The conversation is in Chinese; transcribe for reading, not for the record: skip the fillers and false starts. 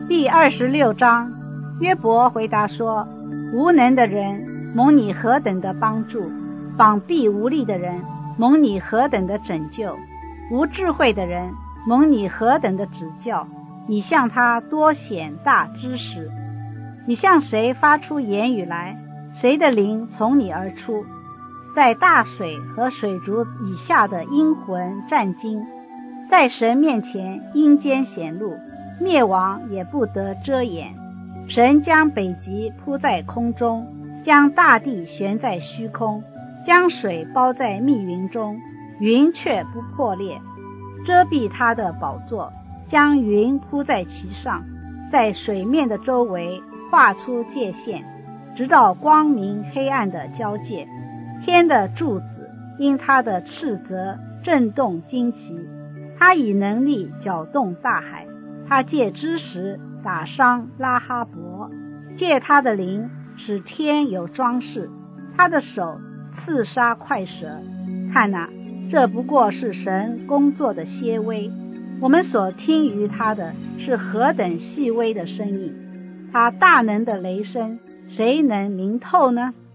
第26章，约伯回答说：无能的人，蒙你何等的帮助；膀臂无力的人，蒙你何等的拯救；无智慧的人，蒙你何等的指教。你向他多显大知识。你向谁发出言语来，谁的灵从你而出？在大水和水族以下的阴魂战惊，在神面前阴间显露，灭亡也不得遮掩。神将北极铺在空中，将大地悬在虚空，将水包在密云中，云却不破裂，遮蔽他的宝座，将云铺在其上，在水面的周围画出界限，直到光明黑暗的交界。天的柱子因他的斥责震动惊奇，他以能力搅动大海，他借知识打伤拉哈伯，借他的灵使天有装饰，他的手刺杀快蛇。看哪，这不过是神工作的些微，我们所听于他的是何等细微的声音。他大能的雷声，谁能明透呢？